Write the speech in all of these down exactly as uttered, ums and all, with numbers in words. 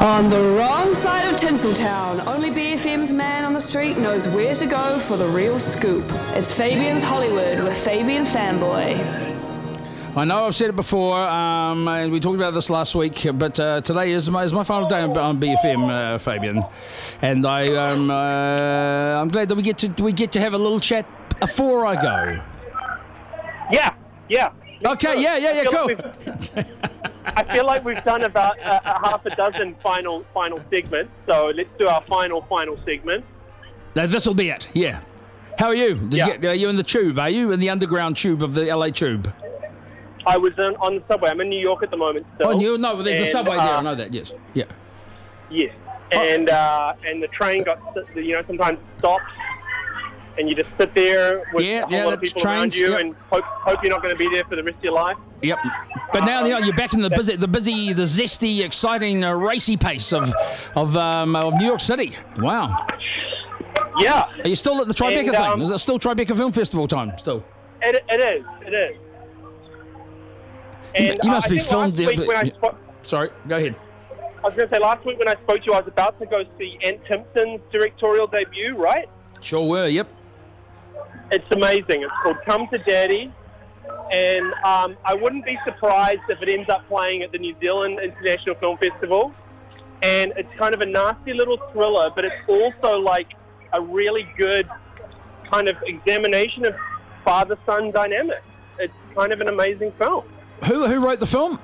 On the wrong side of Tinseltown, only B F M's man on the street knows where to go for the real scoop. It's Fabian's Hollywood with Fabian Fanboy. I know I've said it before, um, and we talked about this last week, but uh, today is my, is my final day on, on B F M, uh, Fabian, and I um, uh, I'm glad that we get to we get to have a little chat before I go. Yeah, yeah. Okay, yeah, yeah, yeah, cool. Like I feel like we've done about uh, a half a dozen final final segments, so let's do our final final segment. Now, this will be it. Yeah. How are you? Did Yeah. you get, are you in the tube? Are you in the underground tube of the L A tube? I was in, on the subway. I'm in New York at the moment still. Oh, you no, there's and, a subway uh, there. I know that. Yes. Yeah. Yes. And uh, and the train got, you know, sometimes stops, and you just sit there with Yeah, a whole yeah, lot of that's people around trains, you yep. and hope hope you're not going to be there for the rest of your life. Yep. But now you know, you're back in the busy, the busy, the zesty, exciting, uh, racy pace of of um, of New York City. Wow. Yeah. Are you still at the Tribeca And, um, thing? Is it still Tribeca Film Festival time? Still. It, it is. It is. You, And, you must uh, be I think filmed last there. week when I but- spo- Sorry, go ahead. I was going to say, last week when I spoke to you, I was about to go see Ant Timpson's directorial debut, right? Sure were. Yep. It's amazing. It's called Come to Daddy. And um, I wouldn't be surprised if it ends up playing at the New Zealand International Film Festival. And it's kind of a nasty little thriller, but it's also like a really good kind of examination of father-son dynamics. It's kind of an amazing film. Who who wrote the film?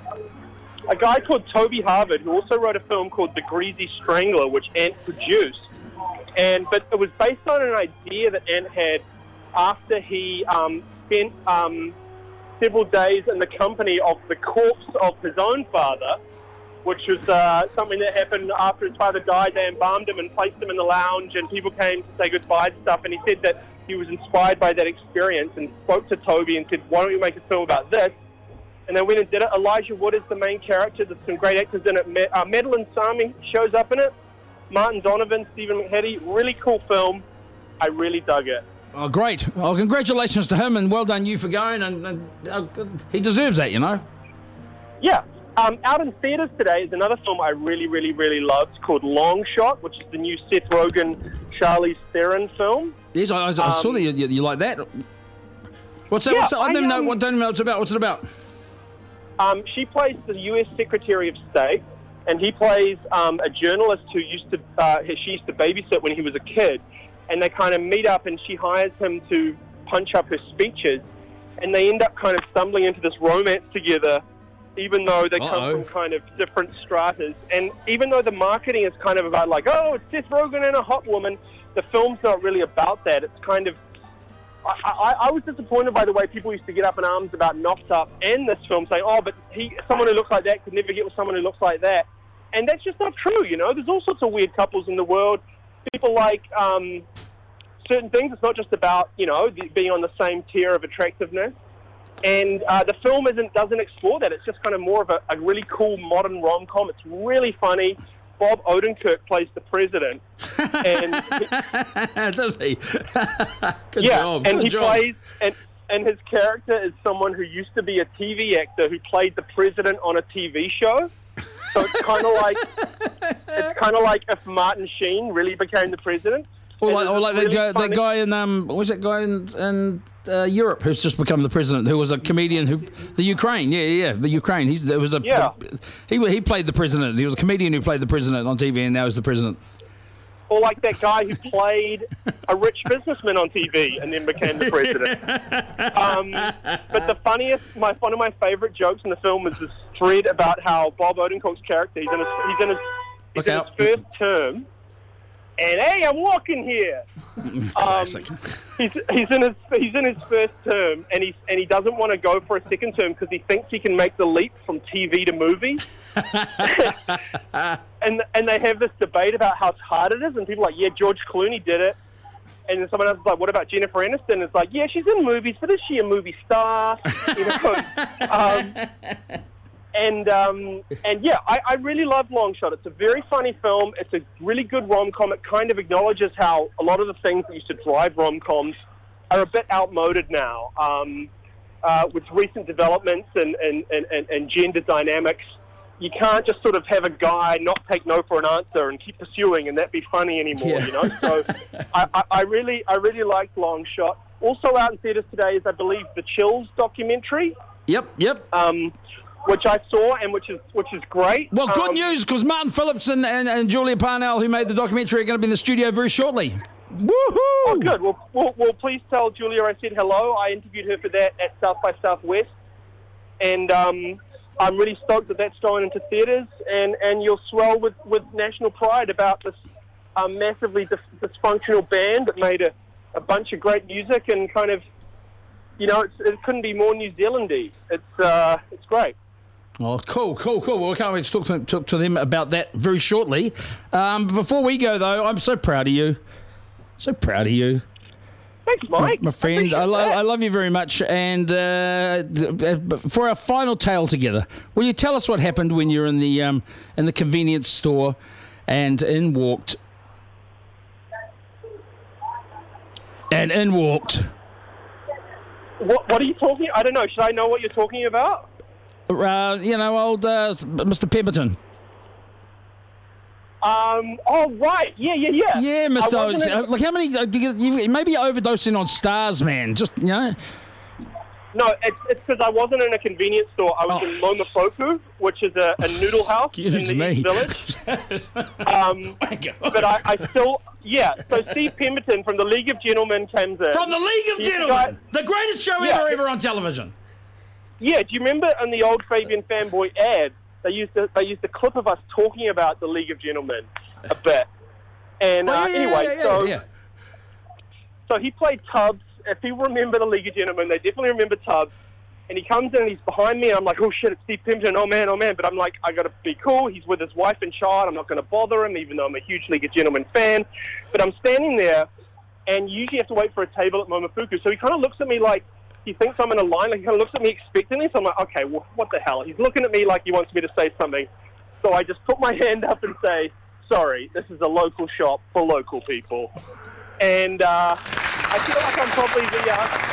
A guy called Toby Harvard, who also wrote a film called The Greasy Strangler, which Ant produced. And but it was based on an idea that Ant had after he um, spent um, several days in the company of the corpse of his own father, which was uh, something that happened after his father died. They embalmed him and placed him in the lounge, and people came to say goodbye and stuff. And he said that he was inspired by that experience and spoke to Toby and said, why don't we make a film about this? And they went and did it. Elijah Wood is the main character. There's some great actors in it. Ma- uh, Madeline Sami shows up in it. Martin Donovan, Stephen McHattie. Really cool film. I really dug it. Oh, great. Well, congratulations to him, and well done you for going. And, and uh, he deserves that, you know. Yeah. Um, out in theatres today is another film I really, really, really loved called Long Shot, which is the new Seth Rogen, Charlize Theron film. Yes, I, I, I saw Um, that you, you like that. What's that? Yeah, what's that? I don't I, even know. um, What don't even know what it's about. What's it about? Um, she plays the U S Secretary of State, and he plays um, a journalist who used to uh, she used to babysit when he was a kid, and they kind of meet up, and she hires him to punch up her speeches, and they end up kind of stumbling into this romance together, even though they Uh-oh. come from kind of different stratas, and even though the marketing is kind of about like, oh, it's Seth Rogen and a hot woman, the film's not really about that. It's kind of I, I, I was disappointed by the way people used to get up in arms about Knocked Up and this film, saying, oh, but he, someone who looks like that could never get with someone who looks like that. And that's just not true, you know. There's all sorts of weird couples in the world. People like um, certain things. It's not just about, you know, the, being on the same tier of attractiveness. And uh, the film isn't doesn't explore that. It's just kind of more of a, a really cool modern rom-com. It's really funny. Bob Odenkirk plays the president. And Does he? Good yeah, job. and Good he job. plays, and, and his character is someone who used to be a T V actor who played the president on a T V show. So it's kind of like it's kind of like if Martin Sheen really became the president. Or And like, there's or this like really that, guy, that funny- guy in um, what was that guy in, in uh, Europe who's just become the president? Who was a comedian who, the Ukraine, yeah, yeah, yeah, the Ukraine. He's there was a Yeah. he he played the president. He was a comedian who played the president on T V, and now he's the president. Or like that guy who played a rich businessman on T V and then became the president. Um, but the funniest, my one of my favorite jokes in the film is this thread about how Bob Odenkirk's character, he's in his, he's in his, he's Look in out. his first term, and hey, I'm walking here. Um, Classic. he's he's in his he's in his first term, and he's and he doesn't want to go for a second term because he thinks he can make the leap from T V to movie. and and they have this debate about how hard it is, and people are like, yeah, George Clooney did it. And then someone else is like, what about Jennifer Aniston? It's like, yeah, she's in movies, but is she a movie star? You know. um, and um, and yeah, I, I really love Long Shot. It's a very funny film. It's a really good rom-com. It kind of acknowledges how a lot of the things that used to drive rom-coms are a bit outmoded now. Um, uh, with recent developments and, and, and, and, and gender dynamics, you can't just sort of have a guy not take no for an answer and keep pursuing and that be funny anymore, Yeah. you know? So I, I, I really I really liked Long Shot. Also out in theatres today is, I believe, the Chills documentary, Yep, yep. um, which I saw and which is which is great. Well, good Um, news, because Martin Phillips and, and, and Julia Parnell, who made the documentary, are going to be in the studio very shortly. Woohoo! Oh, good. Well, well, well, please tell Julia I said hello. I interviewed her for that at South by Southwest. And um, I'm really stoked that that's going into theatres. And, and you'll swell with, with national pride about this um, massively dis- dysfunctional band that made a, a bunch of great music and kind of, you know, it's, it couldn't be more New Zealandy. It's, uh, it's great. Oh, cool, cool, cool. Well, I can't wait to talk to, talk to them about that very shortly. Um, before we go, though, I'm so proud of you. So proud of you. Thanks, Mike. My, my friend, I, I, lo- appreciate that. I love you very much. And uh, d- for our final tale together, will you tell us what happened when you're in the um, in the convenience store and in walked and in walked What, what are you talking? I don't know. Should I know what you're talking about? uh, you know, old uh, Mister Pemberton. Um. Oh, right. Yeah, yeah, yeah. Yeah, I Mister wasn't in- Uh, like how many? Uh, you, you, maybe you're overdosing on stars, man. Just you know. No, it's it's because I wasn't in a convenience store. I was Oh. in Momofuku, which is a, a noodle house in Excuse the me. East Village. Um, but I, I still, yeah. So Steve Pemberton from the League of Gentlemen comes in. From the League of He's the Gentlemen, guy- the greatest show Yeah. ever, ever on television. Yeah, do you remember in the old Fabian Fanboy ad, they used to they used a clip of us talking about the League of Gentlemen a bit. And uh, Oh, yeah, yeah, anyway, yeah, yeah, so yeah. so he played Tubbs. If people remember the League of Gentlemen, they definitely remember Tubbs. And he comes in and he's behind me, and I'm like, oh shit, it's Steve Pemberton. Oh man, oh man. But I'm like, I gotta be cool. He's with his wife and child. I'm not gonna bother him, even though I'm a huge League of Gentlemen fan. But I'm standing there, and you usually have to wait for a table at Momofuku. So he kind of looks at me like he thinks I'm in a line. Like he kind of looks at me expectantly. So I'm like, okay, well, what the hell? He's looking at me like he wants me to say something. So I just put my hand up and say, sorry, this is a local shop for local people. And uh, I feel like I'm probably the. Uh,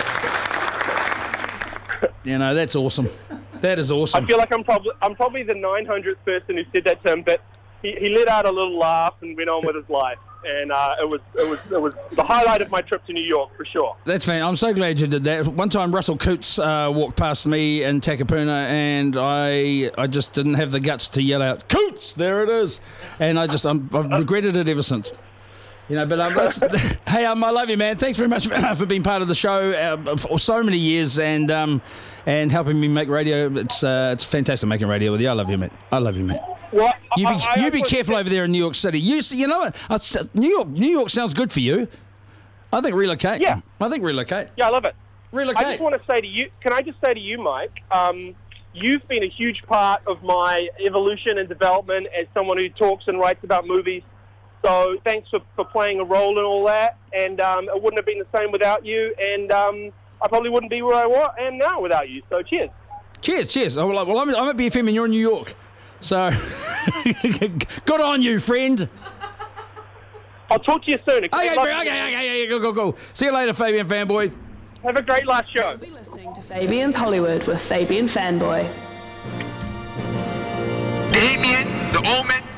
You know, that's awesome. That is I awesome. feel like I'm probably I'm probably the nine hundredth person who said that to him, but he, he let out a little laugh and went on with his life, and uh, it was it was it was the highlight of my trip to New York for sure. That's fan. I'm so glad you did that. One time, Russell Coots uh, walked past me in Takapuna, and I I just didn't have the guts to yell out, "Coots, there it is!" And I just I'm, I've regretted it ever since. You know, but um, that's, hey, um, I love you, man. Thanks very much for being part of the show uh, for so many years and um, and helping me make radio. It's uh, it's fantastic making radio with you. I love you, mate. I love you, mate. Well, You be I- I- you be I was- careful over there in New York City. You s- you know what? I s- New York New York sounds good for you. I think relocate. Yeah. I think relocate. Yeah, I love it. Relocate. I just want to say to you, can I just say to you, Mike, um, you've been a huge part of my evolution and development as someone who talks and writes about movies. So thanks for, for playing a role in all that. And um, it wouldn't have been the same without you. And um, I probably wouldn't be where I wa- am now without you. So cheers. Cheers, cheers. Oh, well, well, I'm, I'm at B F M and you're in New York. So, good on you, friend. I'll talk to you soon. Okay, okay, okay, okay, okay, go, go, go. See you later, Fabian Fanboy. Have a great last show. Be listening to Fabian's Hollywood with Fabian Fanboy. Damien, the Omen,